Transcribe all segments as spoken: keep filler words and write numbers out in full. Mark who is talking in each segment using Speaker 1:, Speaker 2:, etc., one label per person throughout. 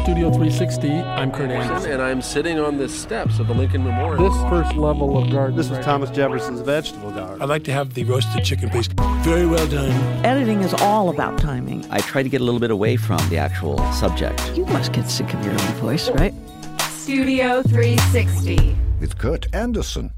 Speaker 1: Studio three sixty. I'm Kurt Andersen.
Speaker 2: And I'm sitting on the steps of the Lincoln Memorial.
Speaker 1: This first level of garden.
Speaker 3: This is
Speaker 1: right
Speaker 3: Thomas
Speaker 1: here.
Speaker 3: Jefferson's vegetable garden.
Speaker 4: I'd like to have the roasted chicken, please. Very well done.
Speaker 5: Editing is all about timing.
Speaker 6: I try to get a little bit away from the actual subject.
Speaker 5: You must get sick of your own voice, right?
Speaker 7: Studio three sixty.
Speaker 8: With Kurt Andersen.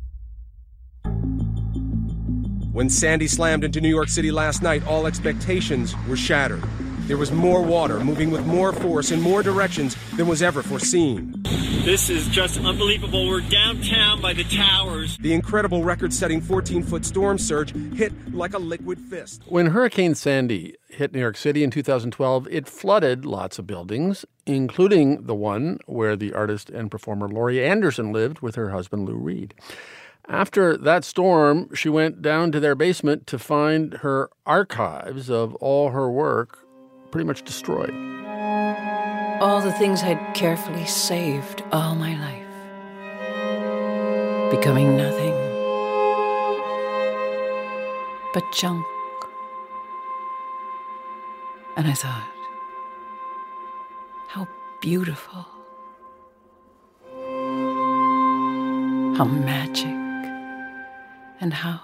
Speaker 9: When Sandy slammed into New York City last night, all expectations were shattered. There was more water moving with more force in more directions than was ever foreseen.
Speaker 10: This is just unbelievable. We're downtown by the towers.
Speaker 9: The incredible record-setting fourteen-foot storm surge hit like a liquid fist.
Speaker 1: When Hurricane Sandy hit New York City in two thousand twelve, it flooded lots of buildings, including the one where the artist and performer Laurie Anderson lived with her husband Lou Reed. After that storm, she went down to their basement to find her archives of all her work pretty much destroyed.
Speaker 5: All the things I'd carefully saved all my life. Becoming nothing but junk. And I thought, how beautiful. How magic. And how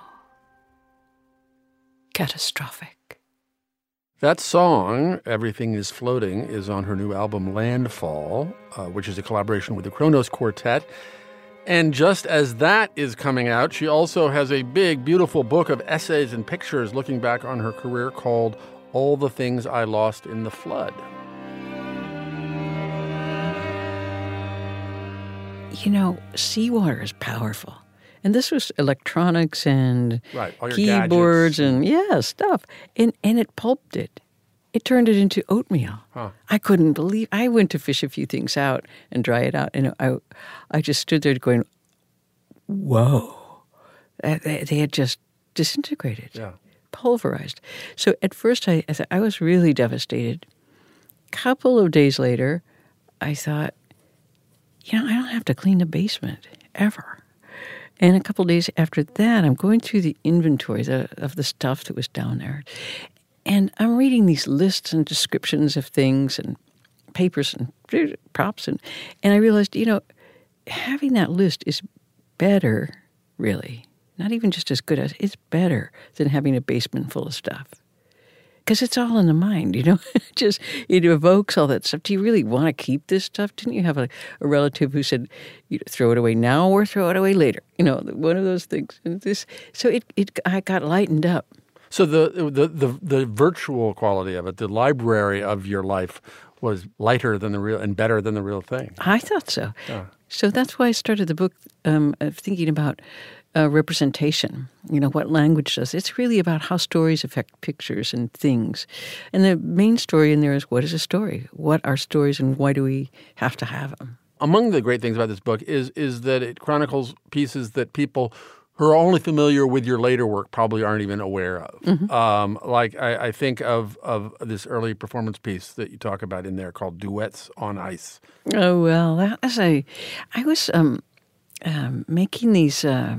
Speaker 5: catastrophic.
Speaker 1: That song, Everything is Floating, is on her new album Landfall, uh, which is a collaboration with the Kronos Quartet. And just as that is coming out, she also has a big, beautiful book of essays and pictures looking back on her career called All the Things I Lost in the Flood.
Speaker 5: You know, seawater is powerful. And this was electronics and
Speaker 1: right, all your
Speaker 5: keyboards
Speaker 1: gadgets.
Speaker 5: and, yeah, stuff. And and it pulped it. It turned it into oatmeal.
Speaker 1: Huh.
Speaker 5: I couldn't believe. I went to fish a few things out and dry it out. And I, I just stood there going, whoa. They, they had just disintegrated,
Speaker 1: yeah.
Speaker 5: pulverized. So at first I, I, thought, I was really devastated. A couple of days later, I thought, you know, I don't have to clean the basement ever. And a couple of days after that, I'm going through the inventory the, of the stuff that was down there. And I'm reading these lists and descriptions of things and papers and props. And, and I realized, you know, having that list is better, really. Not even just as good as, it's better than having a basement full of stuff. Because it's all in the mind, you know. It just, it evokes all that stuff. Do you really want to keep this stuff? Didn't you have a, a relative who said, you know, throw it away now or throw it away later? You know, one of those things. And this, so it, it, I got lightened up.
Speaker 1: So the, the the the virtual quality of it, the library of your life, was lighter than the real and better than the real thing.
Speaker 5: I thought so.
Speaker 1: Yeah.
Speaker 5: So that's why I started the book um, of thinking about Uh, representation, you know, what language does. It's really about how stories affect pictures and things. And the main story in there is, what is a story? What are stories and why do we have to have them?
Speaker 1: Among the great things about this book is is that it chronicles pieces that people who are only familiar with your later work probably aren't even aware of. Mm-hmm. Um, like I, I think of, of this early performance piece that you talk about in there called Duets on Ice.
Speaker 5: Oh, well, that was a, I was um, um, making these uh,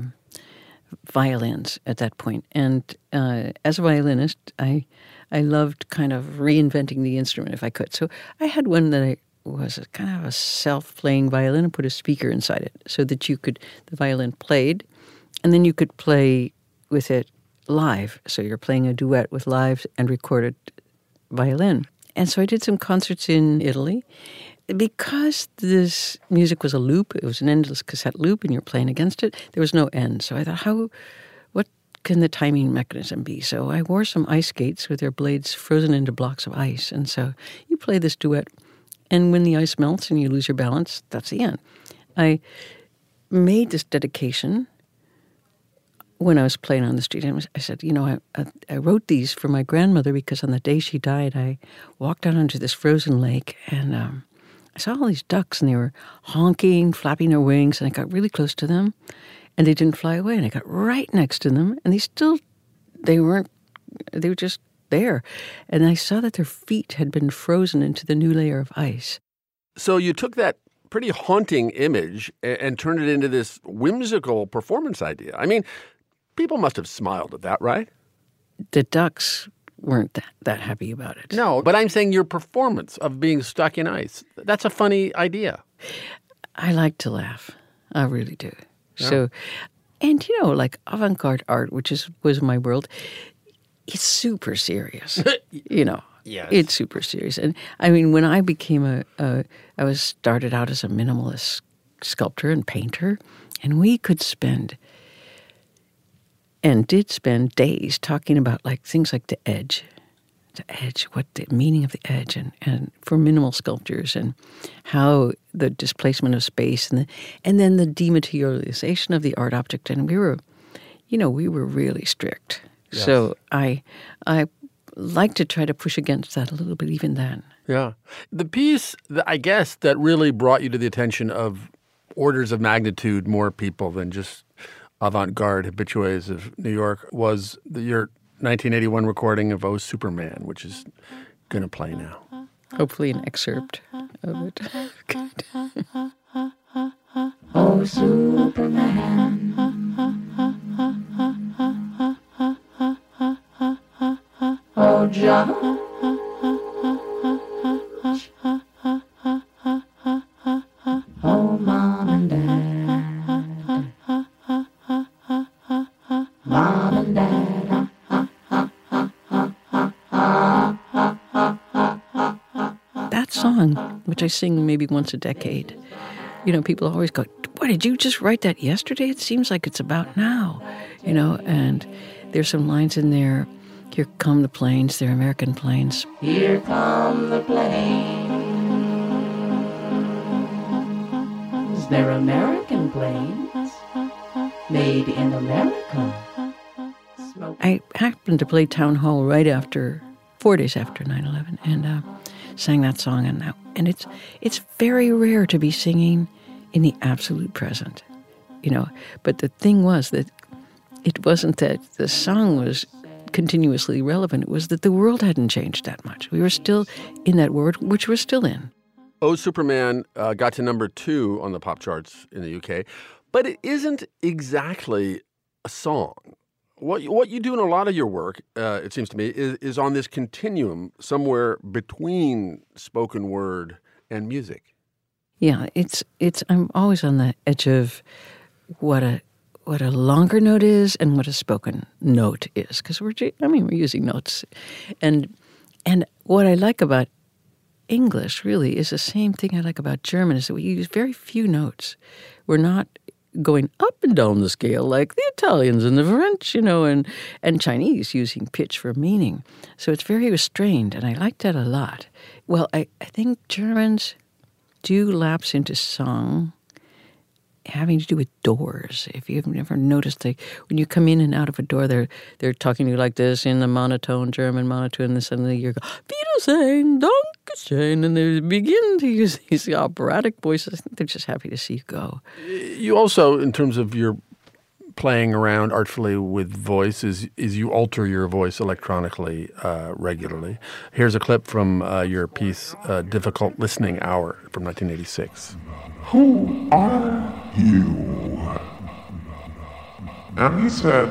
Speaker 5: violins at that point. And uh, as a violinist, I I loved kind of reinventing the instrument if I could. So I had one that I was a kind of a self-playing violin and put a speaker inside it so that you could, the violin played, and then you could play with it live. So you're playing a duet with live and recorded violin. And so I did some concerts in Italy. Because this music was a loop, it was an endless cassette loop, and you're playing against it, there was no end. So I thought, how, what can the timing mechanism be? So I wore some ice skates with their blades frozen into blocks of ice. And so you play this duet, and when the ice melts and you lose your balance, that's the end. I made this dedication when I was playing on the street. And I said, you know, I, I, I wrote these for my grandmother because on the day she died, I walked out onto this frozen lake, and um, I saw all these ducks, and they were honking, flapping their wings, and I got really close to them, and they didn't fly away. And I got right next to them, and they still, they weren't, they were just there. And I saw that their feet had been frozen into the new layer of ice.
Speaker 1: So you took that pretty haunting image and, and turned it into this whimsical performance idea. I mean, people must have smiled at that, right?
Speaker 5: The ducks weren't that, that happy about it.
Speaker 1: No, but I'm saying your performance of being stuck in ice. That's a funny idea.
Speaker 5: I like to laugh. I really do. Yeah. So, and you know, like avant-garde art, which is was my world, it's super serious. You know,
Speaker 1: yes.
Speaker 5: It's super serious. And I mean, when I became a, a, I was started out as a minimalist sculptor and painter, and we could spend and did spend days talking about like things like the edge, the edge, what the meaning of the edge, and, and for minimal sculptures, and how the displacement of space, and the, and then the dematerialization of the art object. And we were, you know, we were really strict. Yes. So I, I like to try to push against that a little bit even then.
Speaker 1: Yeah, the piece that I guess that really brought you to the attention of orders of magnitude more people than just avant-garde habitués of New York was the, your nineteen eighty-one recording of Oh, Superman, which is going to play now.
Speaker 5: Hopefully an excerpt of it.
Speaker 3: Oh, Superman. Oh, John. Oh, Mom and Dad. Mom and Dad.
Speaker 5: That song, which I sing maybe once a decade, you know, people always go, "What, did you just write that yesterday? It seems like it's about now," you know, and there's some lines in there. Here come the planes, they're American planes.
Speaker 3: Here come the planes. They're American planes. Made in America.
Speaker 5: I happened to play Town Hall right after, four days after nine eleven, and uh, sang that song. And that, and it's it's very rare to be singing in the absolute present, you know. But the thing was that it wasn't that the song was continuously relevant. It was that the world hadn't changed that much. We were still in that world, which we're still in.
Speaker 1: Oh, Superman uh, got to number two on the pop charts in the U K, but it isn't exactly a song. What what you do in a lot of your work, uh, it seems to me, is, is on this continuum somewhere between spoken word and music.
Speaker 5: Yeah, it's it's. I'm always on the edge of what a what a longer note is and what a spoken note is, because we're I mean we're using notes, and and what I like about English really is the same thing I like about German, is that we use very few notes. We're not going up and down the scale like the Italians and the French, you know, and, and Chinese using pitch for meaning. So it's very restrained, and I like that a lot. Well, I, I think Germans do lapse into song having to do with doors. If you've never noticed, they, when you come in and out of a door, they're they're talking to you like this in the monotone, German monotone, and suddenly you're going, Wiedersehen, Dankeschön, and they begin to use these operatic voices. I think they're just happy to see you go.
Speaker 1: You also, in terms of your playing around artfully with voice, is, is you alter your voice electronically uh, regularly. Here's a clip from uh, your piece, uh, Difficult Listening Hour, from nineteen eighty-six.
Speaker 8: Who are you? And he said,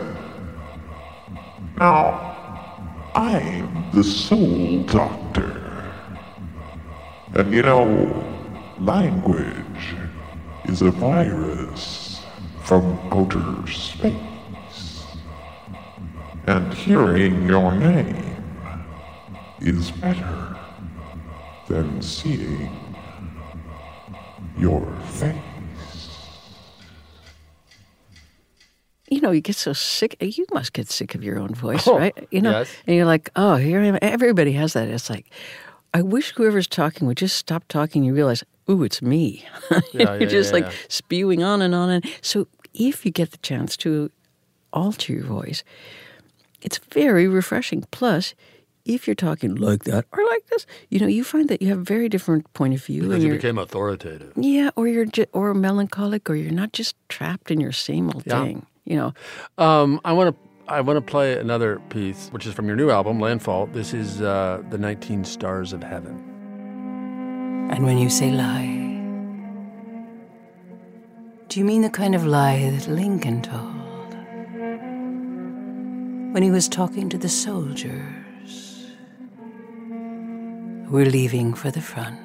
Speaker 8: now, I'm the soul doctor. And you know, language is a virus from outer space. And hearing your name is better than seeing your face.
Speaker 5: You know, you get so sick. You must get sick of your own voice,
Speaker 1: oh,
Speaker 5: right? You know,
Speaker 1: yes.
Speaker 5: And you're like, oh, here I am. Everybody has that. It's like, I wish whoever's talking would just stop talking. You realize, ooh, it's me.
Speaker 1: Yeah,
Speaker 5: you're
Speaker 1: yeah,
Speaker 5: just
Speaker 1: yeah,
Speaker 5: like
Speaker 1: yeah.
Speaker 5: spewing on and on. And so if you get the chance to alter your voice, it's very refreshing. Plus, if you're talking like that or like this, you know, you find that you have a very different point of view.
Speaker 1: Because
Speaker 5: and
Speaker 1: you
Speaker 5: you're,
Speaker 1: became authoritative.
Speaker 5: Yeah, or you're ju- or melancholic, or you're not just trapped in your same old
Speaker 1: Yeah.
Speaker 5: thing. You know,
Speaker 1: Um, I want to I want to play another piece, which is from your new album, Landfall. This is uh, the nineteen Stars of Heaven.
Speaker 11: And when you say lie, do you mean the kind of lie that Lincoln told when he was talking to the soldiers we're leaving for the front.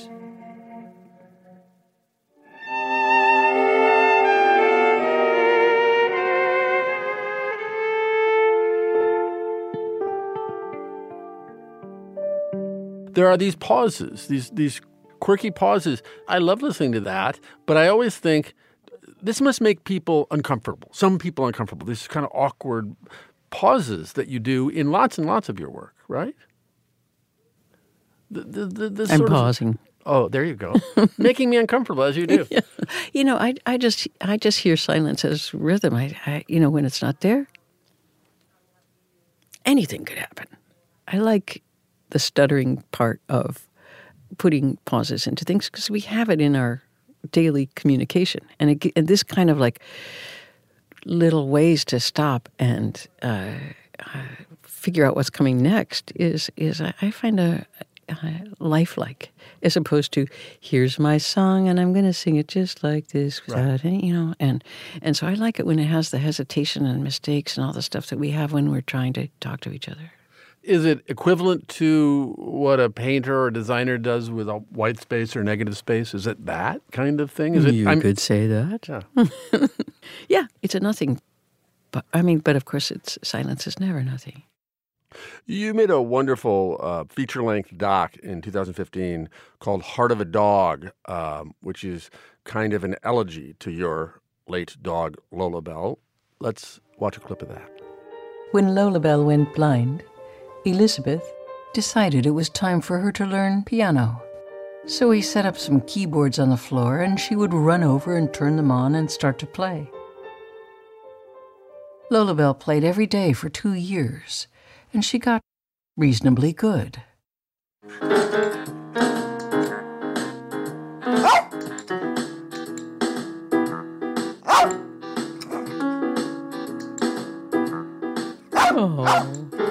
Speaker 1: There are these pauses, these these quirky pauses. I love listening to that, but I always think this must make people uncomfortable. Some people uncomfortable. These kind of awkward pauses that you do in lots and lots of your work, right? The, the, the, the
Speaker 5: I'm
Speaker 1: sort
Speaker 5: pausing.
Speaker 1: Of, oh, there you go. Making me uncomfortable as you do.
Speaker 5: Yeah. You know, I I just I just hear silence as rhythm. I, I you know when it's not there, anything could happen. I like the stuttering part of putting pauses into things because we have it in our daily communication. And, it, and this kind of like little ways to stop and uh, uh, figure out what's coming next is, is I, I find a, a lifelike as opposed to here's my song and I'm going to sing it just like this without
Speaker 1: Right.
Speaker 5: any, you know. And, and so I like it when it has the hesitation and mistakes and all the stuff that we have when we're trying to talk to each other.
Speaker 1: Is it equivalent to what a painter or designer does with a white space or negative space? Is it that kind of thing? Is it?
Speaker 5: You
Speaker 1: I'm,
Speaker 5: could say that.
Speaker 1: Yeah.
Speaker 5: Yeah, it's a nothing. But I mean, but of course, it's silence is never nothing.
Speaker 1: You made a wonderful uh, feature-length doc in two thousand fifteen called Heart of a Dog, um, which is kind of an elegy to your late dog, Lola Bell. Let's watch a clip of that.
Speaker 11: When Lola Bell went blind, Elizabeth decided it was time for her to learn piano. So he set up some keyboards on the floor and she would run over and turn them on and start to play. Lola Bell played every day for two years and she got reasonably good.
Speaker 5: Oh.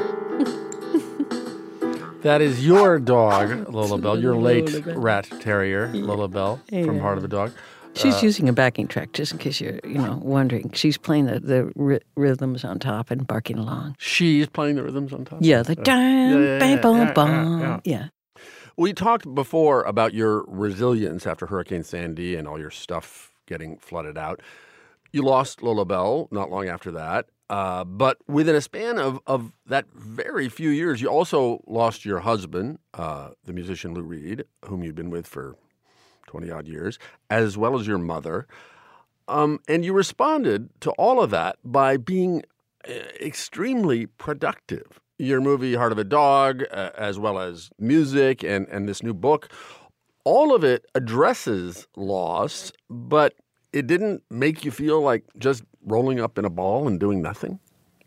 Speaker 1: That is your dog, Lola Bell, your late
Speaker 5: Lola Bell.
Speaker 1: rat terrier, Lola Bell, from
Speaker 5: Yeah.
Speaker 1: Heart of a Dog.
Speaker 5: She's
Speaker 1: Uh,
Speaker 5: using a backing track, just in case you're, you know, wondering. She's playing the, the ry- rhythms on top and barking along.
Speaker 1: She's playing the rhythms on top?
Speaker 5: Yeah, the
Speaker 1: Uh,
Speaker 5: dun,
Speaker 1: yeah, yeah,
Speaker 5: bam,
Speaker 1: yeah,
Speaker 5: bum,
Speaker 1: yeah,
Speaker 5: bum.
Speaker 1: yeah,
Speaker 5: Yeah.
Speaker 1: We talked before about your resilience after Hurricane Sandy and all your stuff getting flooded out. You lost Lola Bell not long after that. Uh, but within a span of, of that very few years, you also lost your husband, uh, the musician Lou Reed, whom you'd been with for twenty-odd years, as well as your mother. Um, and you responded to all of that by being uh, extremely productive. Your movie, Heart of a Dog, uh, as well as music and, and this new book, all of it addresses loss, but it didn't make you feel like just rolling up in a ball and doing nothing?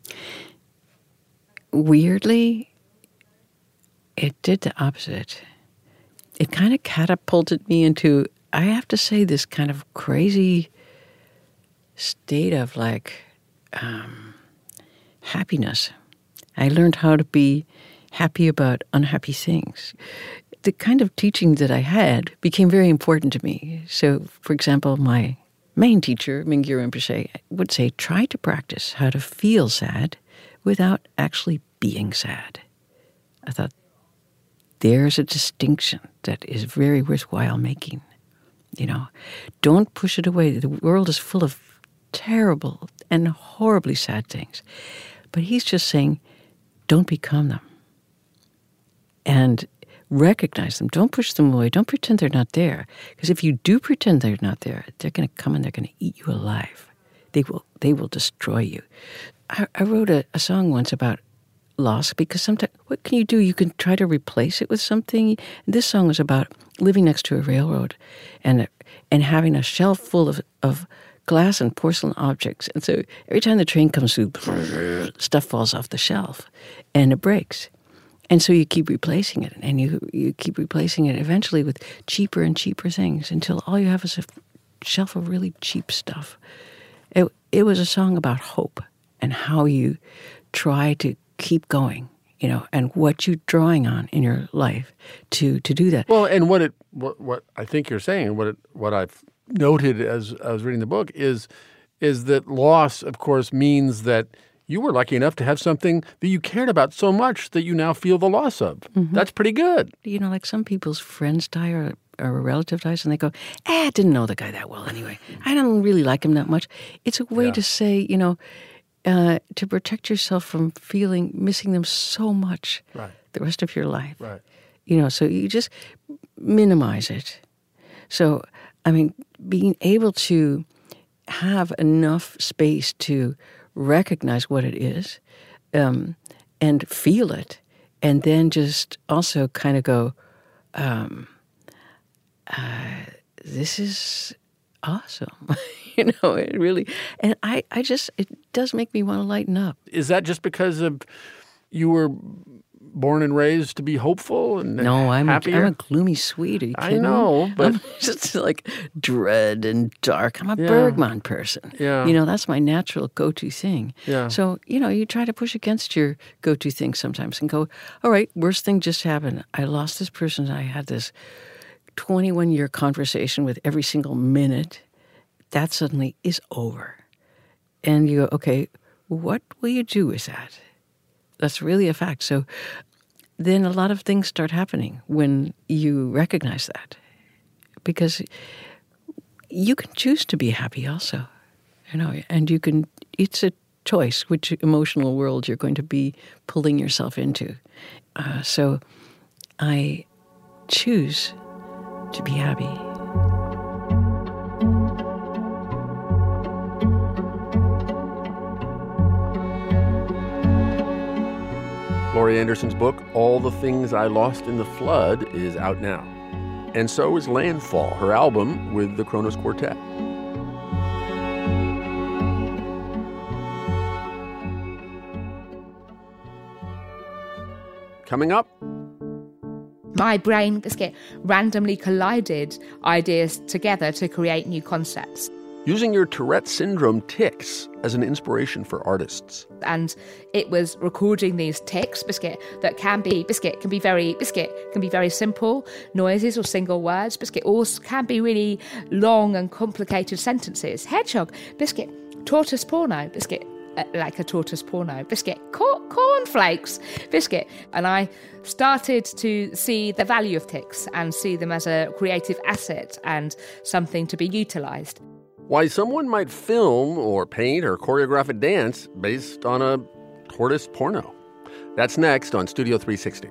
Speaker 5: Weirdly, it did the opposite. It kind of catapulted me into, I have to say, this kind of crazy state of like um, happiness. I learned how to be happy about unhappy things. The kind of teaching that I had became very important to me. So, for example, my main teacher, Mingyur Rinpoche, would say, try to practice how to feel sad without actually being sad. I thought, there's a distinction that is very worthwhile making. You know, don't push it away. The world is full of terrible and horribly sad things. But he's just saying, don't become them. And recognize them. Don't push them away. Don't pretend they're not there. Because if you do pretend they're not there, they're going to come and they're going to eat you alive. They will They will destroy you. I, I wrote a, a song once about loss because sometimes, what can you do? You can try to replace it with something. And this song was about living next to a railroad and and having a shelf full of, of glass and porcelain objects. And so every time the train comes through, stuff falls off the shelf and it breaks. And so you keep replacing it, and you you keep replacing it eventually with cheaper and cheaper things until all you have is a shelf of really cheap stuff. It, it was a song about hope and how you try to keep going, you know, and what you're drawing on in your life to, to do that.
Speaker 1: Well, and what it what, what I think you're saying, what it, what I've noted as I was reading the book is is that loss, of course, means that you were lucky enough to have something that you cared about so much that you now feel the loss of. Mm-hmm. That's pretty good.
Speaker 5: You know, like some people's friends die or, or a relative dies and they go, eh, I didn't know the guy that well anyway. I don't really like him that much. It's a way yeah. to say, you know, uh, to protect yourself from feeling, missing them so much
Speaker 1: right.
Speaker 5: the rest of your life.
Speaker 1: Right.
Speaker 5: You know, so you just minimize it. So, I mean, being able to have enough space to recognize what it is um, and feel it, and then just also kind of go, um, uh, this is awesome. You know, it really, and I, I just, it does make me want to lighten up.
Speaker 1: Is that just because of you were born and raised to be hopeful and
Speaker 5: no, I'm
Speaker 1: happier?
Speaker 5: A, I'm a gloomy Swede. Are you kidding
Speaker 1: I know,
Speaker 5: me?
Speaker 1: but
Speaker 5: I'm just like dread and dark. I'm a
Speaker 1: yeah.
Speaker 5: Bergman person.
Speaker 1: Yeah.
Speaker 5: You know, that's my natural go-to thing.
Speaker 1: Yeah.
Speaker 5: So, you know, you try to push against your go-to thing sometimes and go, all right, worst thing just happened. I lost this person. I had this twenty-one year conversation with every single minute. That suddenly is over. And you go, okay, what will you do with that? That's really a fact. So then a lot of things start happening when you recognize that. Because you can choose to be happy also, you know, and you can, it's a choice which emotional world you're going to be pulling yourself into. Uh, so I choose to be happy.
Speaker 1: Laurie Anderson's book, All the Things I Lost in the Flood, is out now. And so is Landfall, her album with the Kronos Quartet. Coming up.
Speaker 12: My brain biscuit randomly collided ideas together to create new concepts.
Speaker 1: Using your Tourette syndrome tics as an inspiration for artists.
Speaker 12: And it was recording these tics, biscuit, that can be, biscuit, can be very, biscuit, can be very simple noises or single words, biscuit, or can be really long and complicated sentences. Hedgehog, biscuit, tortoise porno, biscuit, uh, like a tortoise porno, biscuit, cor- cornflakes, biscuit. And I started to see the value of tics and see them as a creative asset and something to be utilised.
Speaker 1: Why someone might film or paint or choreograph a dance based on a tortoise porno. That's next on Studio three sixty.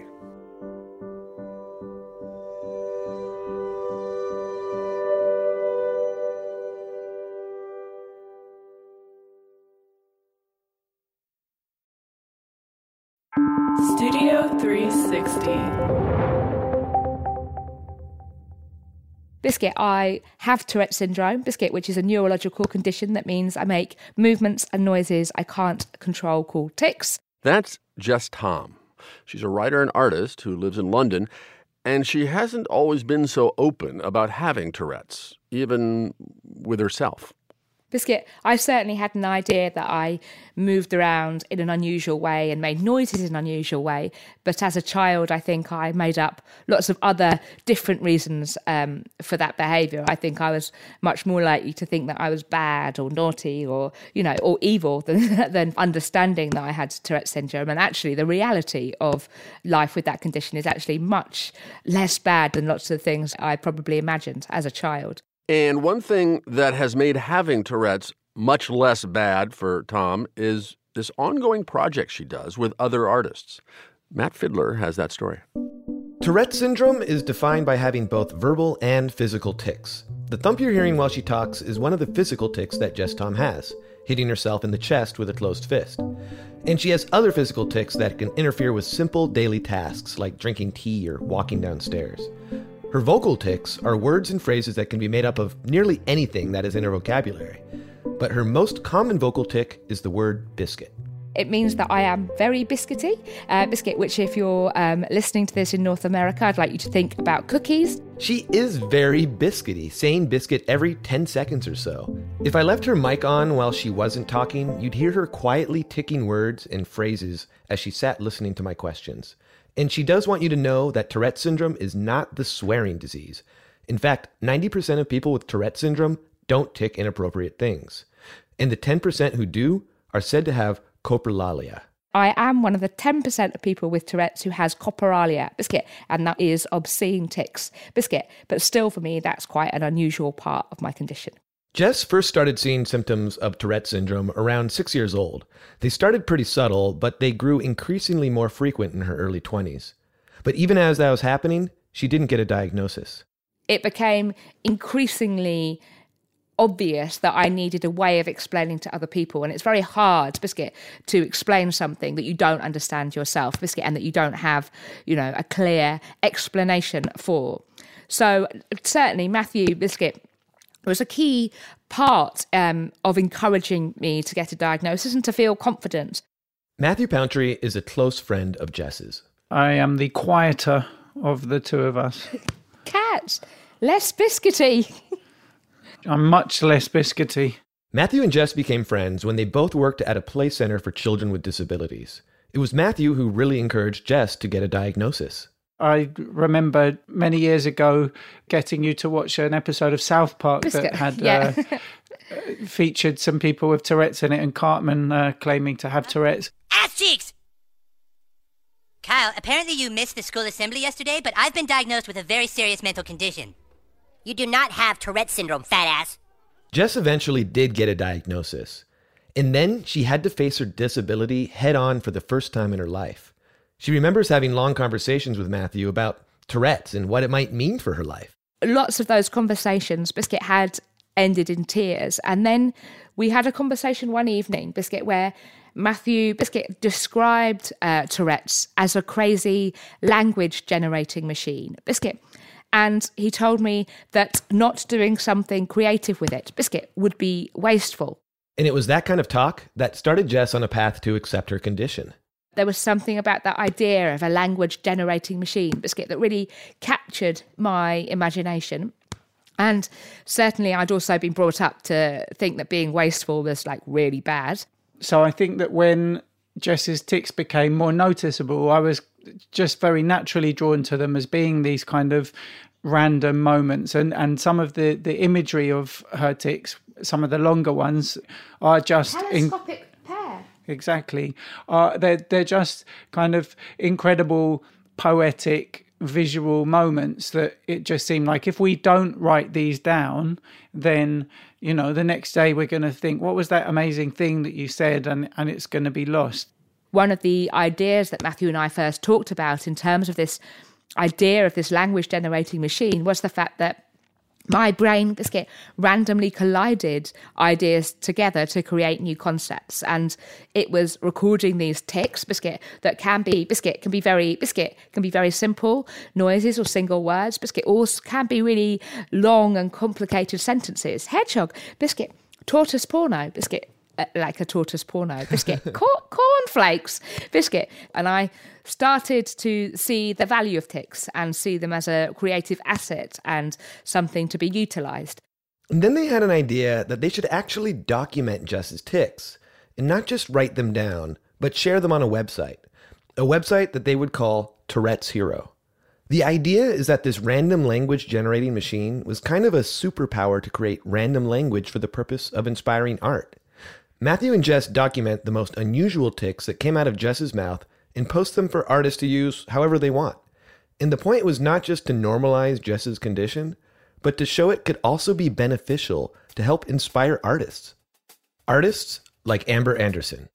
Speaker 7: Studio three sixty.
Speaker 12: Biscuit, I have Tourette syndrome, Biscuit, which is a neurological condition that means I make movements and noises I can't control called tics.
Speaker 1: That's Jess Thom. She's a writer and artist who lives in London, and she hasn't always been so open about having Tourette's, even with herself.
Speaker 12: Biscuit, I certainly had an idea that I moved around in an unusual way and made noises in an unusual way. But as a child, I think I made up lots of other different reasons um, for that behaviour. I think I was much more likely to think that I was bad or naughty or, you know, or evil than, than understanding that I had Tourette syndrome. And actually, the reality of life with that condition is actually much less bad than lots of the things I probably imagined as a child.
Speaker 1: And one thing that has made having Tourette's much less bad for Thom is this ongoing project she does with other artists. Matt Fiddler has that story.
Speaker 13: Tourette syndrome is defined by having both verbal and physical tics. The thump you're hearing while she talks is one of the physical tics that Jess Thom has, hitting herself in the chest with a closed fist. And she has other physical tics that can interfere with simple daily tasks like drinking tea or walking downstairs. Her vocal tics are words and phrases that can be made up of nearly anything that is in her vocabulary. But her most common vocal tic is the word biscuit.
Speaker 12: It means that I am very biscuity. Uh, biscuit, which if you're um, listening to this in North America, I'd like you to think about cookies.
Speaker 13: She is very biscuity, saying biscuit every ten seconds or so. If I left her mic on while she wasn't talking, you'd hear her quietly ticking words and phrases as she sat listening to my questions. And she does want you to know that Tourette syndrome is not the swearing disease. In fact, ninety percent of people with Tourette syndrome don't tick inappropriate things. And the ten percent who do are said to have coprolalia.
Speaker 12: I am one of the ten percent of people with Tourette's who has coprolalia, Biscuit, and that is obscene tics, Biscuit. But still, for me, that's quite an unusual part of my condition.
Speaker 13: Jess first started seeing symptoms of Tourette syndrome around six years old. They started pretty subtle, but they grew increasingly more frequent in her early twenties. But even as that was happening, she didn't get a diagnosis.
Speaker 12: It became increasingly obvious that I needed a way of explaining to other people. And it's very hard, Biscuit, to explain something that you don't understand yourself, Biscuit, and that you don't have, you know, a clear explanation for. So certainly Matthew, Biscuit, was a key part um, of encouraging me to get a diagnosis and to feel confident.
Speaker 13: Matthew Pountry is a close friend of Jess's.
Speaker 14: I am the quieter of the two of us.
Speaker 12: Cat, less biscuity.
Speaker 14: I'm much less biscuity.
Speaker 13: Matthew and Jess became friends when they both worked at a play center for children with disabilities. It was Matthew who really encouraged Jess to get a diagnosis.
Speaker 14: I remember many years ago getting you to watch an episode of South Park
Speaker 12: Biscuit.
Speaker 14: that had
Speaker 12: yeah.
Speaker 14: uh, featured some people with Tourette's in it, and Cartman uh, claiming to have Tourette's.
Speaker 15: Ass cheeks! Kyle, apparently you missed the school assembly yesterday, but I've been diagnosed with a very serious mental condition. You do not have Tourette syndrome, fat ass.
Speaker 13: Jess eventually did get a diagnosis. And then she had to face her disability head on for the first time in her life. She remembers having long conversations with Matthew about Tourette's and what it might mean for her life.
Speaker 12: Lots of those conversations, Biscuit, had ended in tears. And then we had a conversation one evening, Biscuit, where Matthew, Biscuit, described uh, Tourette's as a crazy language-generating machine, Biscuit. And he told me that not doing something creative with it, Biscuit, would be wasteful.
Speaker 13: And it was that kind of talk that started Jess on a path to accept her condition.
Speaker 12: There was something about that idea of a language-generating machine, Biscuit, that really captured my imagination. And certainly I'd also been brought up to think that being wasteful was, like, really bad.
Speaker 14: So I think that when Jess's tics became more noticeable, I was just very naturally drawn to them as being these kind of random moments. And, and some of the, the imagery of her tics, some of the longer ones, are just...
Speaker 12: Telescopic in- pair.
Speaker 14: Exactly. Uh, they're, they're just kind of incredible, poetic, visual moments that it just seemed like if we don't write these down, then, you know, the next day we're going to think, what was that amazing thing that you said? And, and it's going to be lost.
Speaker 12: One of the ideas that Matthew and I first talked about in terms of this idea of this language-generating machine was the fact that my brain, Biscuit, randomly collided ideas together to create new concepts. And it was recording these tics, Biscuit, that can be, Biscuit, can be very, Biscuit, can be very simple noises or single words. Biscuit, or can be really long and complicated sentences. Hedgehog, Biscuit, tortoise porno, Biscuit, uh, like a tortoise porno, Biscuit, Cor- cornflakes, Biscuit. And I started to see the value of tics and see them as a creative asset and something to be utilised.
Speaker 13: And then they had an idea that they should actually document Jess's tics, and not just write them down, but share them on a website. A website that they would call Tourette's Hero. The idea is that this random language generating machine was kind of a superpower to create random language for the purpose of inspiring art. Matthew and Jess document the most unusual tics that came out of Jess's mouth and post them for artists to use however they want. And the point was not just to normalize Jess's condition, but to show it could also be beneficial to help inspire artists. Artists like Amber Anderson.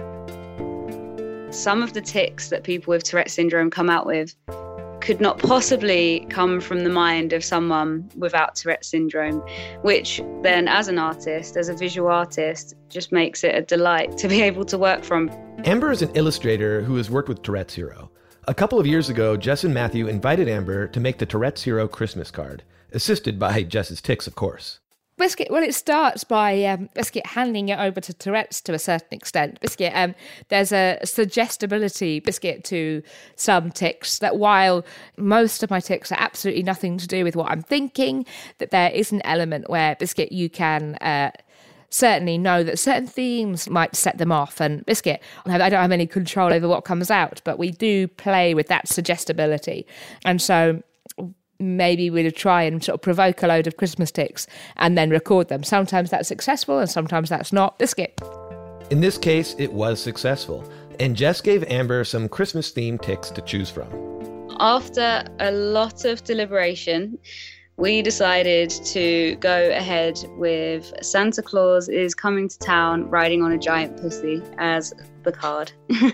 Speaker 16: Some of the tics that people with Tourette syndrome come out with could not possibly come from the mind of someone without Tourette syndrome, which then as an artist, as a visual artist, just makes it a delight to be able to work from.
Speaker 13: Amber is an illustrator who has worked with Tourette's Hero. A couple of years ago, Jess and Matthew invited Amber to make the Tourette's Hero Christmas card, assisted by Jess's tics, of course.
Speaker 12: Biscuit, well, it starts by um, Biscuit handing it over to Tourette's to a certain extent. Biscuit, um, there's a suggestibility, Biscuit, to some tics that while most of my tics are absolutely nothing to do with what I'm thinking, that there is an element where, Biscuit, you can uh, certainly know that certain themes might set them off. And Biscuit, I don't have any control over what comes out, but we do play with that suggestibility. And so maybe we'd try and sort of provoke a load of Christmas tics and then record them. Sometimes that's successful and sometimes that's not. Biscuit.
Speaker 13: In this case, it was successful, and Jess gave Amber some Christmas-themed tics to choose from.
Speaker 16: After a lot of deliberation, we decided to go ahead with Santa Claus is coming to town riding on a giant pussy as the card.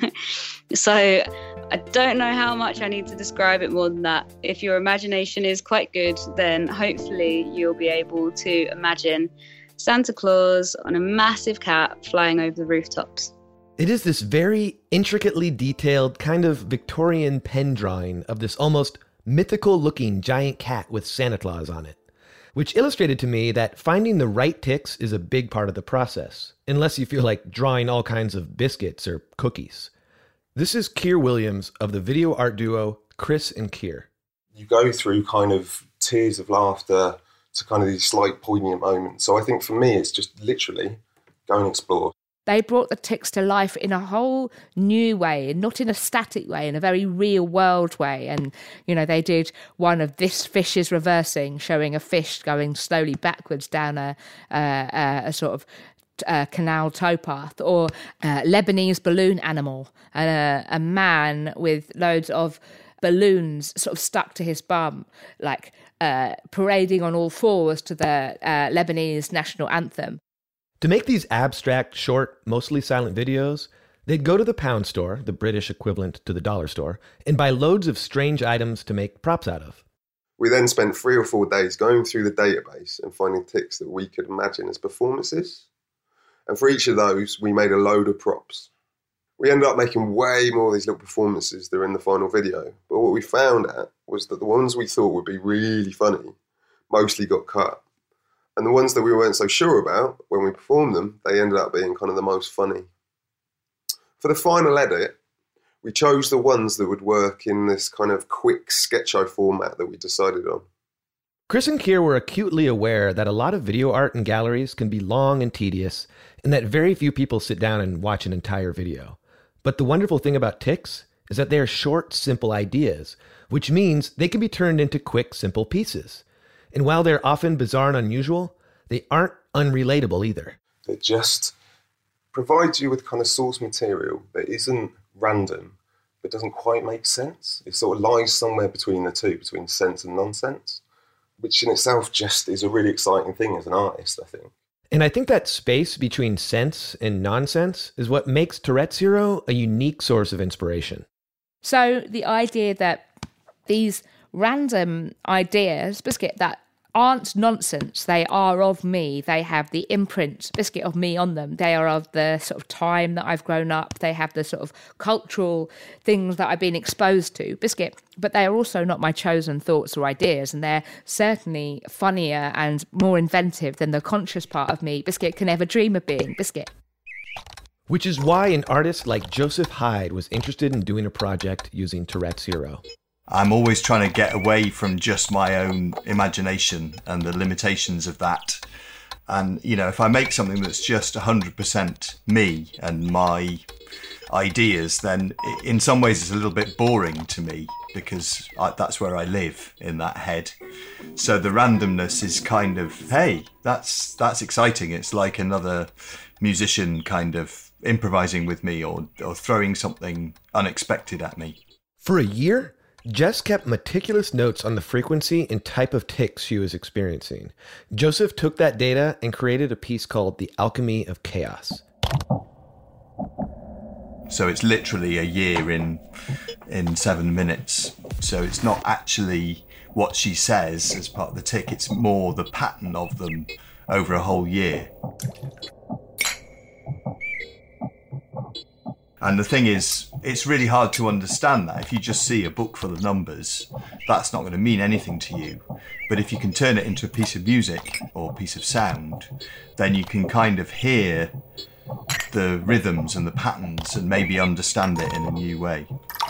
Speaker 16: So I don't know how much I need to describe it more than that. If your imagination is quite good, then hopefully you'll be able to imagine Santa Claus on a massive cat flying over the rooftops.
Speaker 13: It is this very intricately detailed kind of Victorian pen drawing of this almost mythical-looking giant cat with Santa Claus on it, which illustrated to me that finding the right tics is a big part of the process, unless you feel like drawing all kinds of biscuits or cookies. This is Keir Williams of the video art duo Chris and Keir.
Speaker 17: You go through kind of tears of laughter to kind of these slight poignant moments. So I think for me, it's just literally go and explore.
Speaker 12: They brought the tics to life in a whole new way, not in a static way, in a very real world way. And, you know, they did one of this fish is reversing, showing a fish going slowly backwards down a, uh, a sort of uh, canal towpath, or a Lebanese balloon animal, and a, a man with loads of balloons sort of stuck to his bum, like uh, parading on all fours to the uh, Lebanese national anthem.
Speaker 13: To make these abstract, short, mostly silent videos, they'd go to the pound store, the British equivalent to the dollar store, and buy loads of strange items to make props out of.
Speaker 17: We then spent three or four days going through the database and finding tics that we could imagine as performances. And for each of those, we made a load of props. We ended up making way more of these little performances that are in the final video. But what we found out was that the ones we thought would be really funny mostly got cut. And the ones that we weren't so sure about, when we performed them, they ended up being kind of the most funny. For the final edit, we chose the ones that would work in this kind of quick sketch show format that we decided on.
Speaker 13: Chris and Keir were acutely aware that a lot of video art in galleries can be long and tedious, and that very few people sit down and watch an entire video. But the wonderful thing about tics is that they are short, simple ideas, which means they can be turned into quick, simple pieces. And while they're often bizarre and unusual, they aren't unrelatable either.
Speaker 17: It just provides you with kind of source material that isn't random, but doesn't quite make sense. It sort of lies somewhere between the two, between sense and nonsense, which in itself just is a really exciting thing as an artist, I think.
Speaker 13: And I think that space between sense and nonsense is what makes Tourette's Hero a unique source of inspiration.
Speaker 12: So the idea that these random ideas, Biscuit, that aren't nonsense, they are of me, they have the imprint, Biscuit, of me on them, they are of the sort of time that I've grown up, they have the sort of cultural things that I've been exposed to, Biscuit, but they are also not my chosen thoughts or ideas, and they're certainly funnier and more inventive than the conscious part of me, Biscuit, can ever dream of being, Biscuit.
Speaker 13: Which is why an artist like Joseph Hyde was interested in doing a project using Tourette's Hero.
Speaker 18: I'm always trying to get away from just my own imagination and the limitations of that. And, you know, if I make something that's just one hundred percent me and my ideas, then in some ways it's a little bit boring to me because I, that's where I live, in that head. So the randomness is kind of, hey, that's that's exciting. It's like another musician kind of improvising with me or, or throwing something unexpected at me.
Speaker 13: For a year, Jess kept meticulous notes on the frequency and type of tics she was experiencing. Joseph took that data and created a piece called The Alchemy of Chaos.
Speaker 18: So it's literally a year in in seven minutes. So it's not actually what she says as part of the tic, it's more the pattern of them over a whole year. And the thing is, it's really hard to understand that. If you just see a book full of numbers, that's not going to mean anything to you. But if you can turn it into a piece of music or a piece of sound, then you can kind of hear the rhythms and the patterns and maybe understand it in a new way.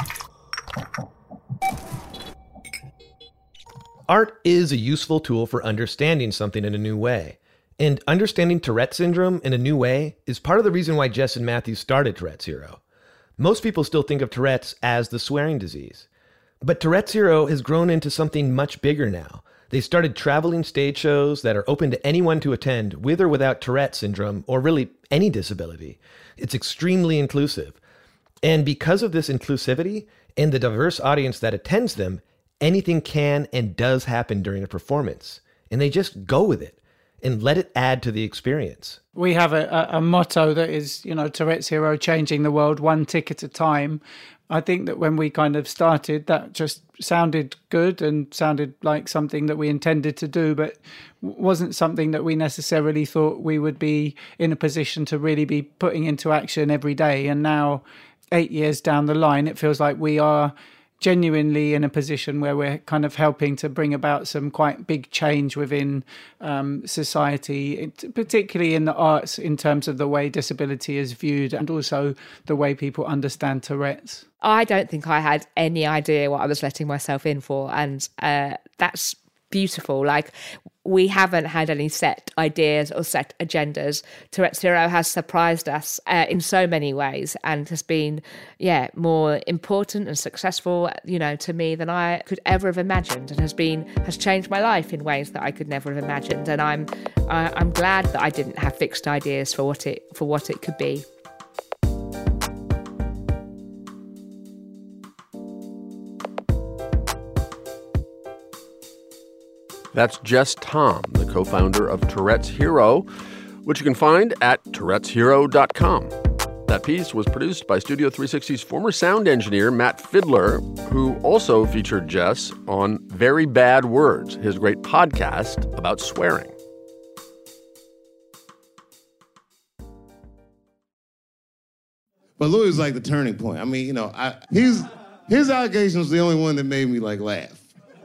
Speaker 13: Art is a useful tool for understanding something in a new way. And understanding Tourette syndrome in a new way is part of the reason why Jess and Matthew started Tourette's Hero. Most people still think of Tourette's as the swearing disease. But Tourette's Hero has grown into something much bigger now, They started traveling stage shows that are open to anyone to attend with or without Tourette syndrome or really any disability. It's extremely inclusive. And because of this inclusivity and the diverse audience that attends them, anything can and does happen during a performance. And they just go with it and let it add to the experience.
Speaker 14: We have a, a, a motto that is, you know, Tourette's Hero, changing the world one tick at a time. I think that when we kind of started, that just sounded good and sounded like something that we intended to do, but wasn't something that we necessarily thought we would be in a position to really be putting into action every day. And now, eight years down the line, it feels like we are genuinely in a position where we're kind of helping to bring about some quite big change within um, society, it, particularly in the arts, in terms of the way disability is viewed and also the way people understand Tourette's.
Speaker 12: I don't think I had any idea what I was letting myself in for, and uh, that's beautiful. Like, we haven't had any set ideas or set agendas. Tourette's Hero has surprised us uh, in so many ways and has been, yeah, more important and successful, you know, to me than I could ever have imagined, and has been has changed my life in ways that I could never have imagined. And I'm I, I'm glad that I didn't have fixed ideas for what it for what it could be.
Speaker 1: That's Jess Thom, the co-founder of Tourette's Hero, which you can find at tourettes hero dot com. That piece was produced by Studio three sixty's former sound engineer, Matt Fiddler, who also featured Jess on Very Bad Words, his great podcast about swearing.
Speaker 19: But Louis was like the turning point. I mean, you know, I, he's, his allegation was the only one that made me, like, laugh.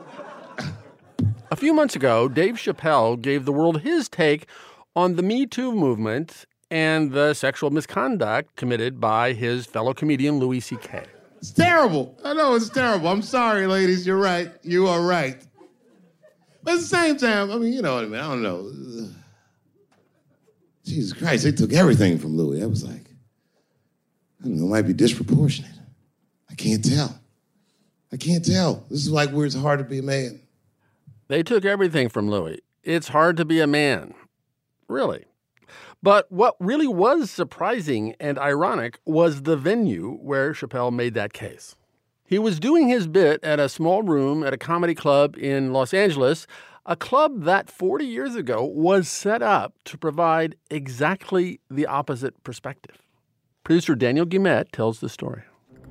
Speaker 1: A few months ago, Dave Chappelle gave the world his take on the Me Too movement and the sexual misconduct committed by his fellow comedian Louis C K.
Speaker 19: It's terrible. I know it's terrible. I'm sorry, ladies. You're right. You are right. But at the same time, I mean, you know what I mean? I don't know. Jesus Christ, they took everything from Louis. I was like, I don't know, it might be disproportionate. I can't tell. I can't tell. This is like where it's hard to be a man.
Speaker 1: They took everything from Louis. It's hard to be a man. Really. But what really was surprising and ironic was the venue where Chappelle made that case. He was doing his bit at a small room at a comedy club in Los Angeles, a club that forty years ago was set up to provide exactly the opposite perspective. Producer Daniel Guillemette tells the story.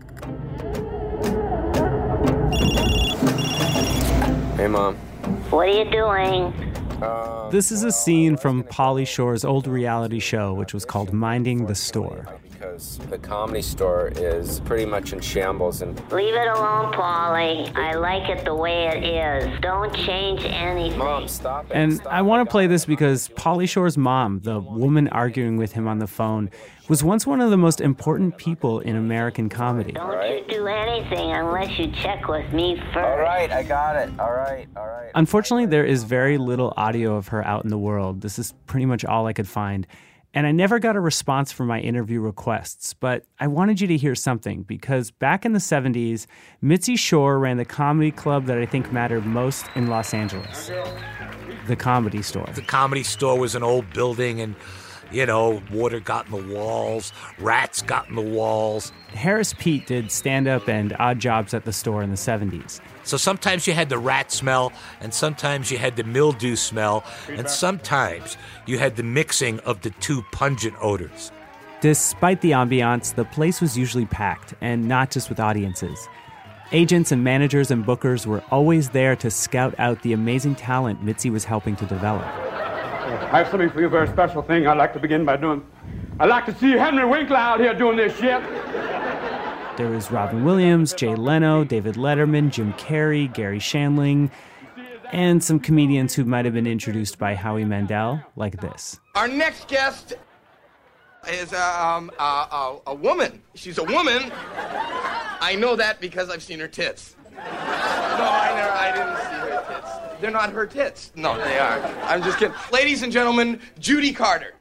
Speaker 20: Hey, Mom.
Speaker 21: What are you doing?
Speaker 20: Uh,
Speaker 22: this is a scene from Pauly Shore's old reality show, which was called Minding the Store.
Speaker 20: Because the Comedy Store is pretty much in shambles. And
Speaker 21: leave it alone, Pauly. I like it the way it is. Don't change anything.
Speaker 20: Mom, stop it.
Speaker 22: And
Speaker 20: stop
Speaker 22: I want to play this because Pauly Shore's mom, the woman arguing with him on the phone, was once one of the most important people in American comedy.
Speaker 21: Don't right. you do anything unless you check with me first.
Speaker 20: All right, I got it. All right, all right.
Speaker 22: Unfortunately, there is very little audio of her out in the world. This is pretty much all I could find. And I never got a response for my interview requests, but I wanted you to hear something because back in the seventies, Mitzi Shore ran the comedy club that I think mattered most in Los Angeles, the Comedy Store.
Speaker 23: The Comedy Store was an old building and, you know, water got in the walls, rats got in the walls.
Speaker 22: Harris Pete did stand-up and odd jobs at the store in the seventies.
Speaker 23: So sometimes you had the rat smell, and sometimes you had the mildew smell, and sometimes you had the mixing of the two pungent odors.
Speaker 22: Despite the ambiance, the place was usually packed, and not just with audiences. Agents and managers and bookers were always there to scout out the amazing talent Mitzi was helping to develop.
Speaker 24: I have something for you, a very special thing I'd like to begin by doing. I'd like to see Henry Winkler out here doing this shit.
Speaker 22: There was Robin Williams, Jay Leno, David Letterman, Jim Carrey, Gary Shandling, and some comedians who might have been introduced by Howie Mandel, like this.
Speaker 25: Our next guest is a, um, a, a, a woman. She's a woman. I know that because I've seen her tits. No, I never, I didn't see her tits. They're not her tits. No, they are. I'm just kidding. Ladies and gentlemen, Judy Carter.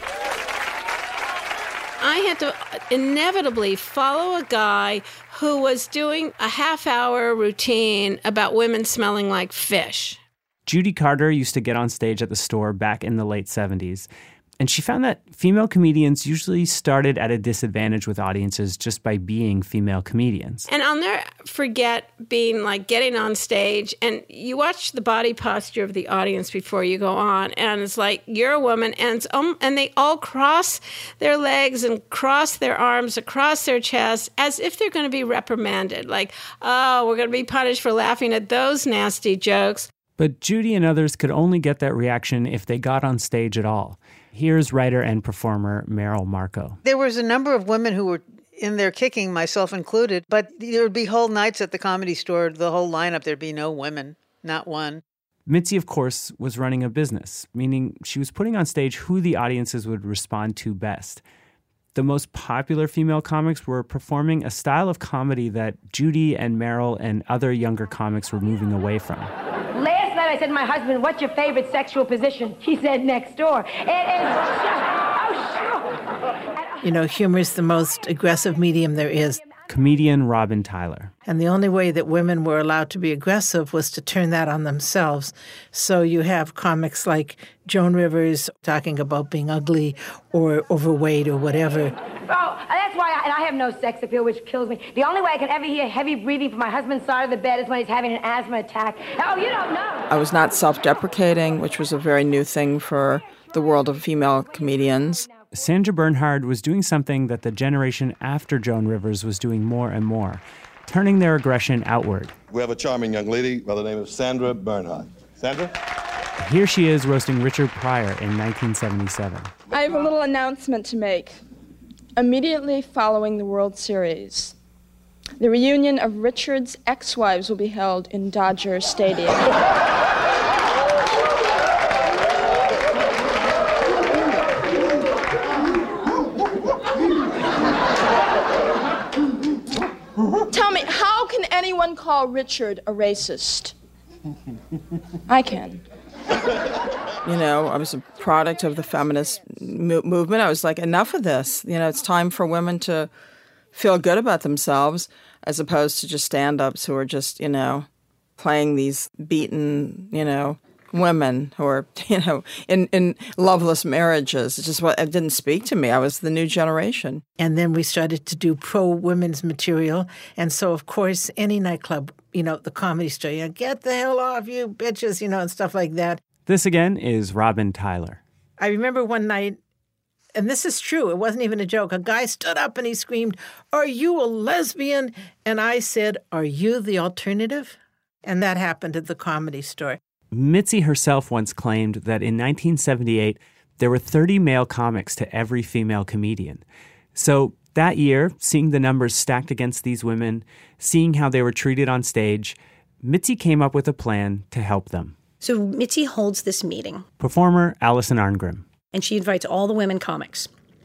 Speaker 26: I had to inevitably follow a guy who was doing a half-hour routine about women smelling like fish.
Speaker 22: Judy Carter used to get on stage at the store back in the late seventies, and she found that female comedians usually started at a disadvantage with audiences just by being female comedians.
Speaker 26: And I'll never forget being like getting on stage, and you watch the body posture of the audience before you go on, and it's like you're a woman, and it's, um, and they all cross their legs and cross their arms across their chest as if they're going to be reprimanded. Like, oh, we're going to be punished for laughing at those nasty jokes.
Speaker 22: But Judy and others could only get that reaction if they got on stage at all. Here's writer and performer Meryl Marco.
Speaker 2: There was a number of women who were in there kicking, myself included, but there would be whole nights at the Comedy Store, the whole lineup, there'd be no women, not one.
Speaker 22: Mitzi, of course, was running a business, meaning she was putting on stage who the audiences would respond to best. The most popular female comics were performing a style of comedy that Judy and Meryl and other younger comics were moving away from.
Speaker 3: Last night I said to my husband, what's your favorite sexual position? He said next door. It is oh, sure.
Speaker 2: You know, humor is the most aggressive medium there is.
Speaker 22: Comedian Robin Tyler.
Speaker 2: And the only way that women were allowed to be aggressive was to turn that on themselves. So you have comics like Joan Rivers talking about being ugly or overweight or whatever.
Speaker 3: Oh, that's why I, and I have no sex appeal, which kills me. The only way I can ever hear heavy breathing from my husband's side of the bed is when he's having an asthma attack. Oh, you don't know.
Speaker 4: I was not self-deprecating, which was a very new thing for the world of female comedians.
Speaker 22: Sandra Bernhard was doing something that the generation after Joan Rivers was doing more and more, turning their aggression outward.
Speaker 6: We have a charming young lady by the name of Sandra Bernhard. Sandra?
Speaker 22: Here she is roasting Richard Pryor in nineteen seventy-seven.
Speaker 9: I have a little announcement to make. Immediately following the World Series, the reunion of Richard's ex-wives will be held in Dodger Stadium. Tell me, how can anyone call Richard a racist? I can.
Speaker 4: You know, I was a product of the feminist mo- movement. I was like, enough of this. You know, it's time for women to feel good about themselves as opposed to just stand-ups who are just, you know, playing these beaten, you know, women who are, you know, in, in loveless marriages. It's just what it didn't speak to me. I was the new generation.
Speaker 2: And then we started to do pro-women's material. And so, of course, any nightclub, you know, the Comedy Store, you know, get the hell off, you bitches, you know, and stuff like that.
Speaker 22: This again is Robin Tyler.
Speaker 2: I remember one night, and this is true, it wasn't even a joke, a guy stood up and he screamed, "Are you a lesbian?" And I said, "Are you the alternative?" And that happened at the Comedy Store.
Speaker 22: Mitzi herself once claimed that in nineteen seventy-eight, there were thirty male comics to every female comedian. So that year, seeing the numbers stacked against these women, seeing how they were treated on stage, Mitzi came up with a plan to help them.
Speaker 10: So Mitzi holds this meeting.
Speaker 22: Performer Allison Arngrim.
Speaker 10: And she invites all the women comics.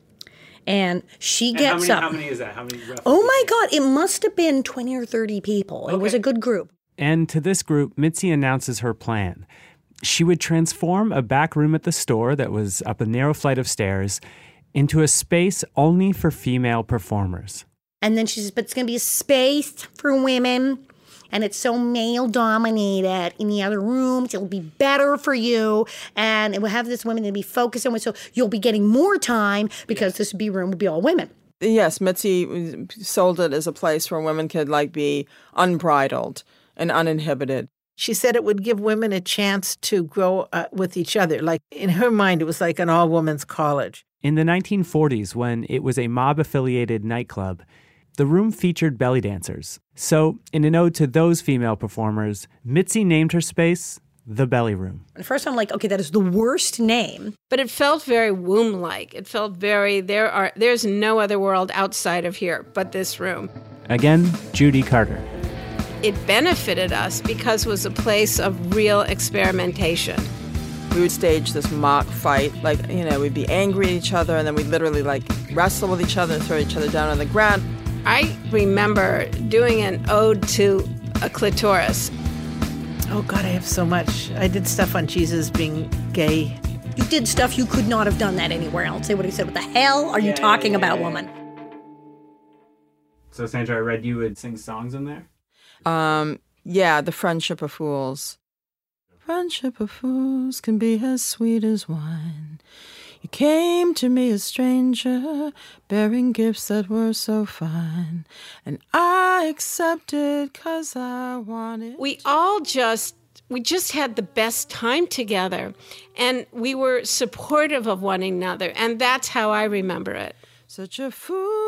Speaker 10: And she
Speaker 22: And
Speaker 10: gets
Speaker 22: how many,
Speaker 10: up.
Speaker 22: How many is that? How many roughly?
Speaker 10: Oh my God, it must have been twenty or thirty people. It was a good group.
Speaker 22: And to this group, Mitzi announces her plan. She would transform a back room at the store that was up a narrow flight of stairs into a space only for female performers.
Speaker 10: And then she says, but it's going to be a space for women, and it's so male-dominated in the other rooms. It'll be better for you, and it will have this women to be focused on, so you'll be getting more time because this B room will be all women.
Speaker 4: Yes, Mitzi sold it as a place where women could, like, be unbridled and uninhibited.
Speaker 2: She said it would give women a chance to grow uh, with each other. Like, in her mind, it was like an all-women's college.
Speaker 22: In the nineteen forties, when it was a mob-affiliated nightclub, the room featured belly dancers. So, in an ode to those female performers, Mitzi named her space The Belly Room.
Speaker 10: At first, I'm like, okay, that is the worst name.
Speaker 26: But it felt very womb-like. It felt very, there are, there's no other world outside of here but this room.
Speaker 22: Again, Judy Carter.
Speaker 26: It benefited us because it was a place of real experimentation.
Speaker 4: We would stage this mock fight, like, you know, we'd be angry at each other, and then we'd literally, like, wrestle with each other and throw each other down on the ground.
Speaker 26: I remember doing an ode to a clitoris.
Speaker 2: Oh, God, I have so much. I did stuff on Jesus being gay.
Speaker 10: You did stuff you could not have done that anywhere else. They would have said, what the hell are you
Speaker 22: Yeah,
Speaker 10: talking
Speaker 22: yeah,
Speaker 10: about,
Speaker 22: yeah.
Speaker 10: woman?
Speaker 22: So, Sandra, I read you would sing songs in there?
Speaker 4: Um, yeah, The Friendship of Fools. Friendship of fools can be as sweet as wine. You came to me a stranger, bearing gifts that were so fine, and I accepted 'cause I wanted.
Speaker 26: We all just, we just had the best time together, and we were supportive of one another, and that's how I remember it.
Speaker 4: Such a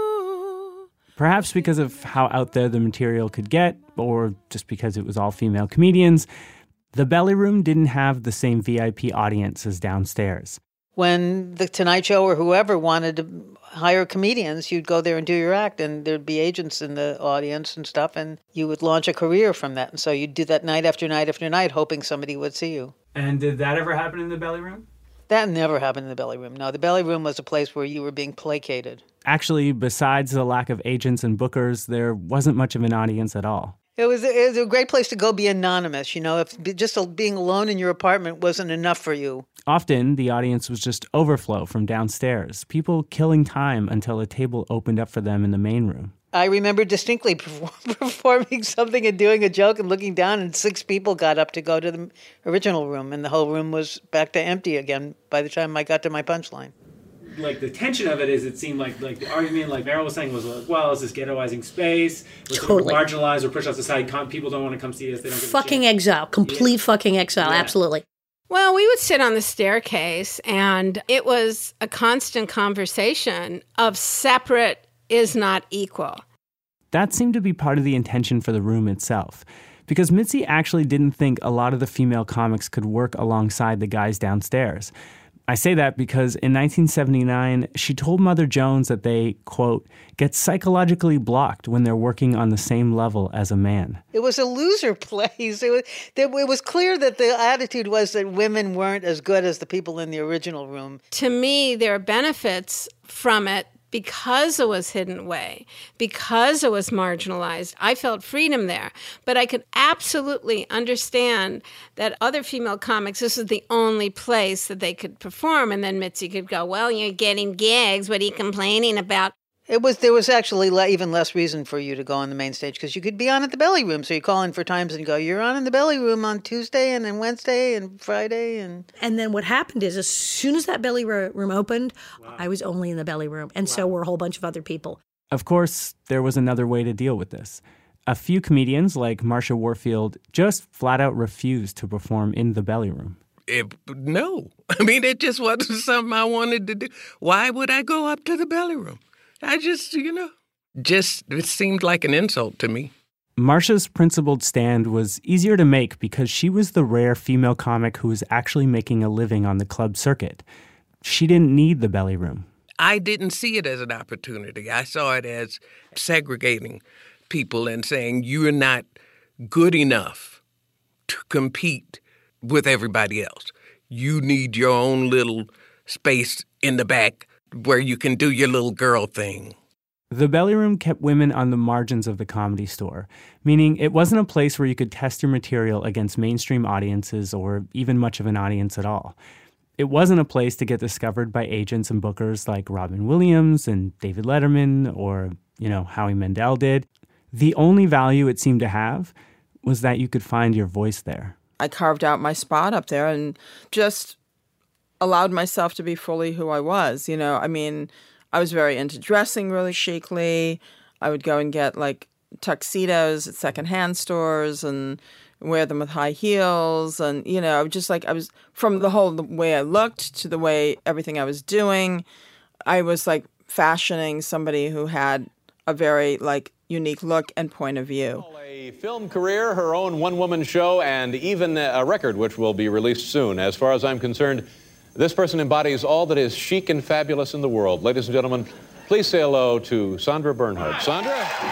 Speaker 4: fool.
Speaker 22: Perhaps because of how out there the material could get, or just because it was all female comedians, the Belly Room didn't have the same V I P audience as downstairs.
Speaker 5: When the Tonight Show or whoever wanted to hire comedians, you'd go there and do your act, and there'd be agents in the audience and stuff, and you would launch a career from that. And so you'd do that night after night after night, hoping somebody would see you.
Speaker 22: And did that ever happen in the Belly Room?
Speaker 5: That never happened in the Belly Room. No, the Belly Room was a place where you were being placated.
Speaker 22: Actually, besides the lack of agents and bookers, there wasn't much of an audience at all.
Speaker 5: It was, it was a great place to go be anonymous. You know, if just being alone in your apartment wasn't enough for you.
Speaker 22: Often, the audience was just overflow from downstairs, people killing time until a table opened up for them in the main room.
Speaker 5: I remember distinctly performing something and doing a joke and looking down, and six people got up to go to the original room, and the whole room was back to empty again by the time I got to my punchline.
Speaker 22: Like, the tension of it is, it seemed like like the argument, like Meryl was saying, was like, well, is this ghettoizing space? We're
Speaker 10: Totally.
Speaker 22: sort of marginalized or pushed off the side. People don't want to come see us. They don't get
Speaker 10: Fucking exile. Complete yeah. fucking exile. Yeah. Absolutely.
Speaker 26: Well, we would sit on the staircase, and it was a constant conversation of separate is not equal.
Speaker 22: That seemed to be part of the intention for the room itself, because Mitzi actually didn't think a lot of the female comics could work alongside the guys downstairs. I say that because in nineteen seventy-nine, she told Mother Jones that they, quote, get psychologically blocked when they're working on the same level as a man.
Speaker 5: It was a loser place. It was, it was clear that the attitude was that women weren't as good as the people in the original room.
Speaker 26: To me, there are benefits from it because it was hidden away, because it was marginalized. I felt freedom there. But I could absolutely understand that other female comics, this is the only place that they could perform. And then Mitzi could go, well, you're getting gigs. What are you complaining about?
Speaker 5: It was There was actually le- even less reason for you to go on the main stage because you could be on at the Belly Room. So you call in for times and go, you're on in the Belly Room on Tuesday and then Wednesday and Friday. And
Speaker 10: and then what happened is as soon as that Belly Room opened, wow. I was only in the Belly Room. And wow. so were a whole bunch of other people.
Speaker 22: Of course, there was another way to deal with this. A few comedians like Marsha Warfield just flat out refused to perform in the Belly Room.
Speaker 7: It, no. I mean, it just wasn't something I wanted to do. Why would I go up to the Belly Room? I just, you know, just, it seemed like an insult to me.
Speaker 22: Marsha's principled stand was easier to make because she was the rare female comic who was actually making a living on the club circuit. She didn't need the Belly Room.
Speaker 7: I didn't see it as an opportunity. I saw it as segregating people and saying, you're not good enough to compete with everybody else. You need your own little space in the back where you can do your little girl thing.
Speaker 22: The Belly Room kept women on the margins of the Comedy Store, meaning it wasn't a place where you could test your material against mainstream audiences or even much of an audience at all. It wasn't a place to get discovered by agents and bookers like Robin Williams and David Letterman or, you know, Howie Mandel did. The only value it seemed to have was that you could find your voice there.
Speaker 4: I carved out my spot up there and just allowed myself to be fully who I was. You know, I mean, I was very into dressing really chicly. I would go and get like tuxedos at secondhand stores and wear them with high heels. And, you know, just like I was, from the whole the way I looked to the way everything I was doing, I was like fashioning somebody who had a very like unique look and point of view.
Speaker 8: A film career, her own one-woman show, and even a record which will be released soon. As far as I'm concerned, this person embodies all that is chic and fabulous in the world. Ladies and gentlemen, please say hello to Sandra Bernhard. Sandra?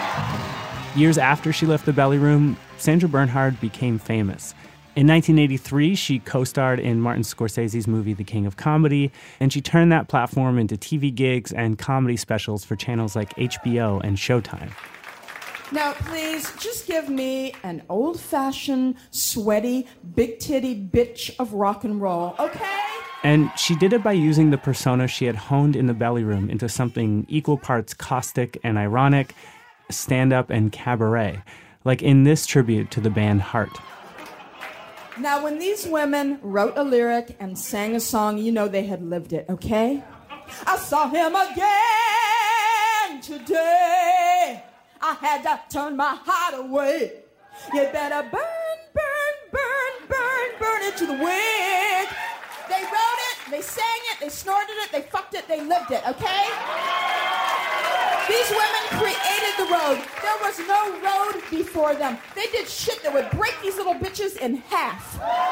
Speaker 22: Years after she left the Belly Room, Sandra Bernhard became famous. In nineteen eighty-three, she co-starred in Martin Scorsese's movie The King of Comedy, and she turned that platform into T V gigs and comedy specials for channels like H B O and Showtime.
Speaker 11: Now, please, just give me an old-fashioned, sweaty, big-titty bitch of rock and roll, okay?
Speaker 22: And she did it by using the persona she had honed in the Belly Room into something equal parts caustic and ironic, stand-up and cabaret, like in this tribute to the band Heart.
Speaker 11: Now, when these women wrote a lyric and sang a song, you know they had lived it, okay? I saw him again today. I had to turn my heart away. You better burn, burn, burn, burn, burn it to the wick. They wrote it, they sang it, they snorted it, they fucked it, they lived it, okay? These women created the road. There was no road before them. They did shit that would break these little bitches in half.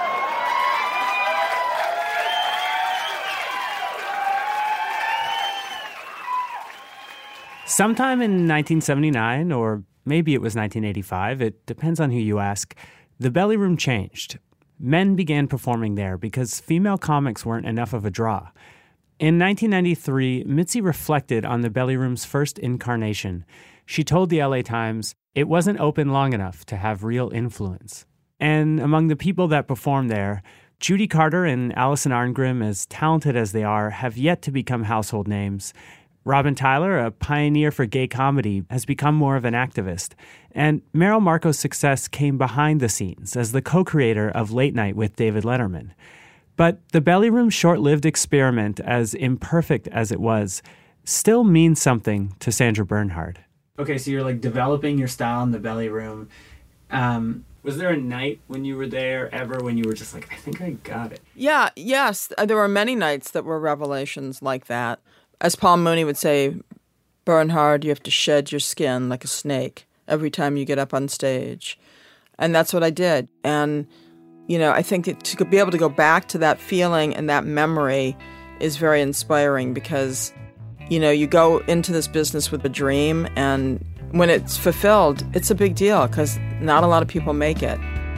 Speaker 22: Sometime in nineteen seventy-nine, or maybe it was nineteen eighty-five, it depends on who you ask, the Belly Room changed. Men began performing there because female comics weren't enough of a draw. In nineteen ninety-three, Mitzi reflected on the Belly Room's first incarnation. She told the L A Times, it wasn't open long enough to have real influence. And among the people that performed there, Judy Carter and Allison Arngrim, as talented as they are, have yet to become household names. Robin Tyler, a pioneer for gay comedy, has become more of an activist. And Meryl Marco's success came behind the scenes as the co-creator of Late Night with David Letterman. But the Belly Room's short-lived experiment, as imperfect as it was, still means something to Sandra Bernhard. Okay, so you're like developing your style in the Belly Room. Um, was there a night when you were there ever when you were just like, I think I got it?
Speaker 4: Yeah, yes. There were many nights that were revelations like that. As Paul Mooney would say, Bernhard, you have to shed your skin like a snake every time you get up on stage. And that's what I did. And, you know, I think that to be able to go back to that feeling and that memory is very inspiring because, you know, you go into this business with a dream, and when it's fulfilled, it's a big deal because not a lot of people make it.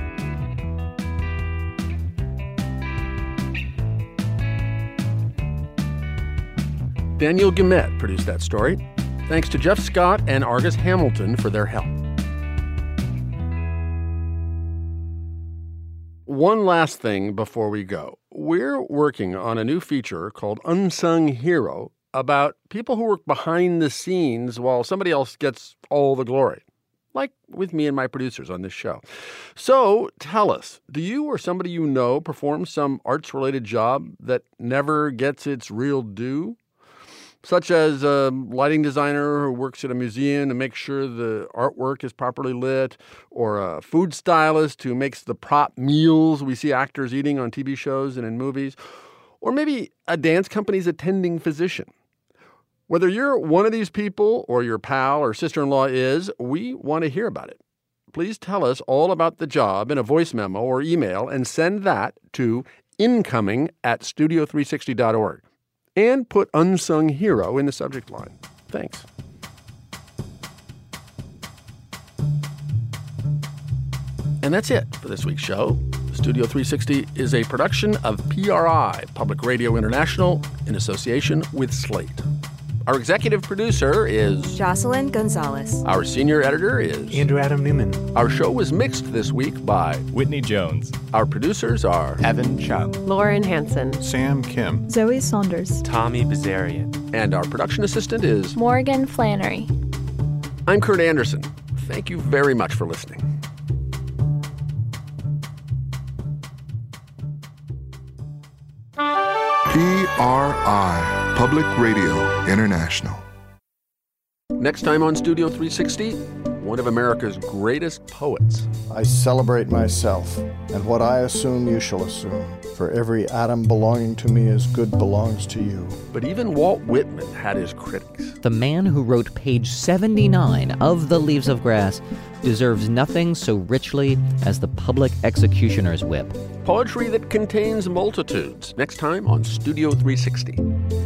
Speaker 1: Daniel Guillemette produced that story. Thanks to Jeff Scott and Argus Hamilton for their help. One last thing before we go. We're working on a new feature called Unsung Hero about people who work behind the scenes while somebody else gets all the glory, like with me and my producers on this show. So tell us, do you or somebody you know perform some arts-related job that never gets its real due? Such as a lighting designer who works at a museum to make sure the artwork is properly lit, or a food stylist who makes the prop meals we see actors eating on T V shows and in movies, or maybe a dance company's attending physician. Whether you're one of these people or your pal or sister-in-law is, we want to hear about it. Please tell us all about the job in a voice memo or email and send that to incoming at studio three sixty dot org. And put Unsung Hero in the subject line. Thanks. And that's it for this week's show. Studio three sixty is a production of P R I, Public Radio International, in association with Slate. Our executive producer is
Speaker 13: Jocelyn Gonzalez.
Speaker 1: Our senior editor is
Speaker 14: Andrew Adam Newman.
Speaker 1: Our show was mixed this week by
Speaker 14: Whitney Jones.
Speaker 1: Our producers are
Speaker 14: Evan Chung,
Speaker 13: Lauren Hansen,
Speaker 14: Sam Kim,
Speaker 13: Zoe Saunders,
Speaker 14: Tommy Bazarian,
Speaker 1: and our production assistant is
Speaker 13: Morgan Flannery.
Speaker 1: I'm Kurt Anderson. Thank you very much for listening.
Speaker 15: P R I, Public Radio International.
Speaker 1: Next time on Studio three sixty, one of America's greatest poets.
Speaker 16: I celebrate myself, and what I assume you shall assume. For every atom belonging to me as good belongs to you.
Speaker 1: But even Walt Whitman had his critics.
Speaker 17: The man who wrote page seventy-nine of The Leaves of Grass deserves nothing so richly as the public executioner's whip.
Speaker 1: Poetry that contains multitudes. Next time on Studio three sixty.